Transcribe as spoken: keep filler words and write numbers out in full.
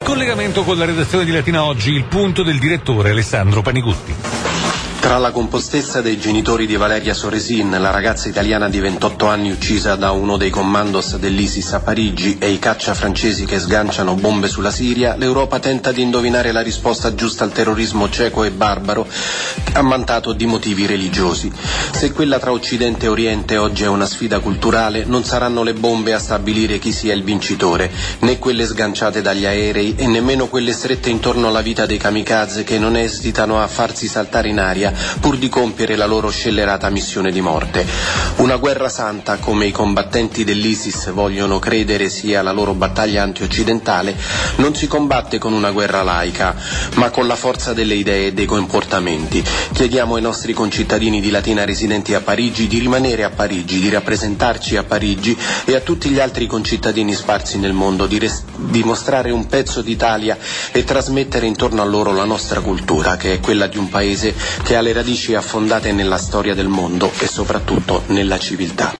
Collegamento con la redazione di Latina Oggi, il punto del direttore Alessandro Panigutti. Tra la compostezza dei genitori di Valeria Soresin, la ragazza italiana di ventotto anni uccisa da uno dei commandos dell'ISIS a Parigi, e i caccia francesi che sganciano bombe sulla Siria, l'Europa tenta di indovinare la risposta giusta al terrorismo cieco e barbaro, ammantato di motivi religiosi. Se quella tra Occidente e Oriente oggi è una sfida culturale, non saranno le bombe a stabilire chi sia il vincitore, né quelle sganciate dagli aerei e nemmeno quelle strette intorno alla vita dei kamikaze che non esitano a farsi saltare in aria pur di compiere la loro scellerata missione di morte. Una guerra santa, come i combattenti dell'ISIS vogliono credere sia la loro battaglia antioccidentale, non si combatte con una guerra laica, ma con la forza delle idee e dei comportamenti. Chiediamo ai nostri concittadini di Latina residenti a Parigi di rimanere a Parigi, di rappresentarci a Parigi, e a tutti gli altri concittadini sparsi nel mondo di, res- di mostrare un pezzo d'Italia e trasmettere intorno a loro la nostra cultura, che è quella di un paese che ha le radici affondate nella storia del mondo e soprattutto nella civiltà.